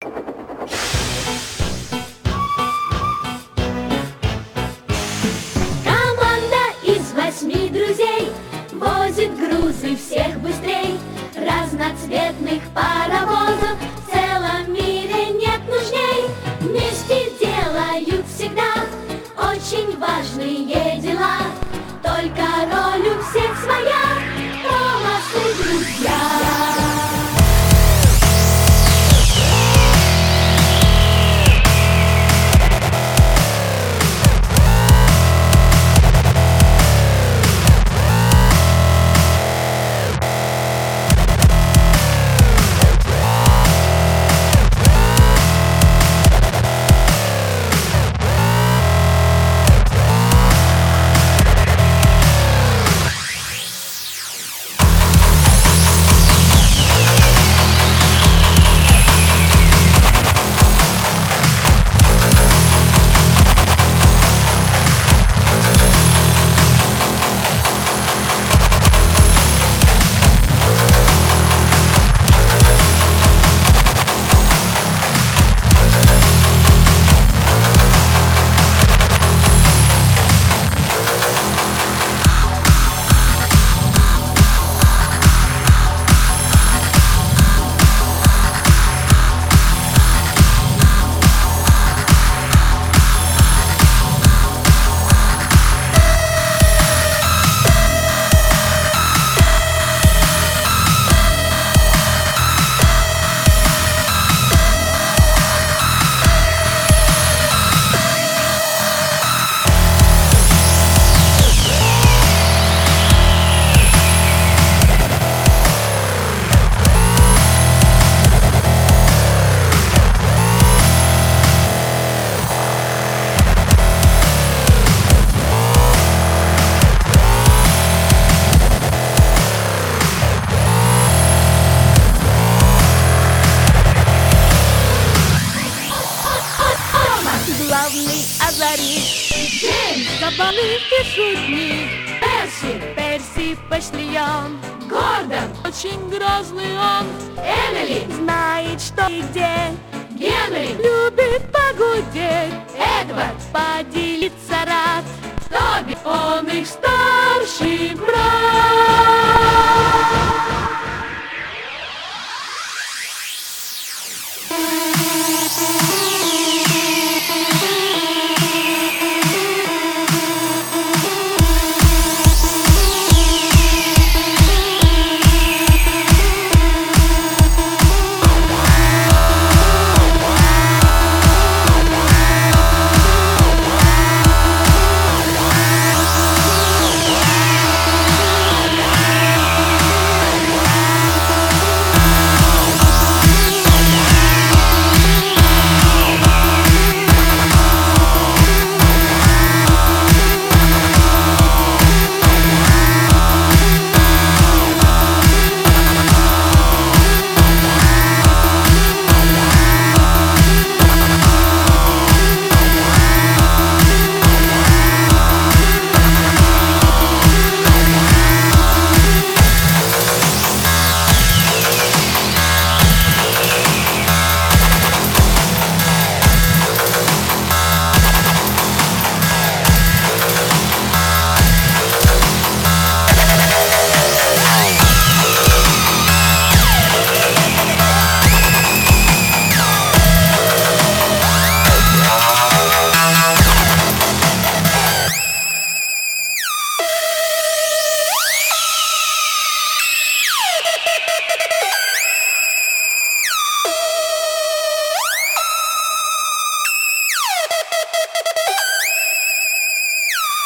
Команда из 8 друзей возит грузы всех быстрей. Разноцветных паровозов в целом мире нет нужней. Вместе делают всегда очень важные дела. Только роль у всех своя. Томасы друзья. Главный озарит Джеймс, забавный и шутник. Перси, Пошлион, Гордон, очень грозный он. Эмили, Знает, что и где, Генри, любит погудеть, Эдвард, поделиться рад. Тоби, Он их старший брат.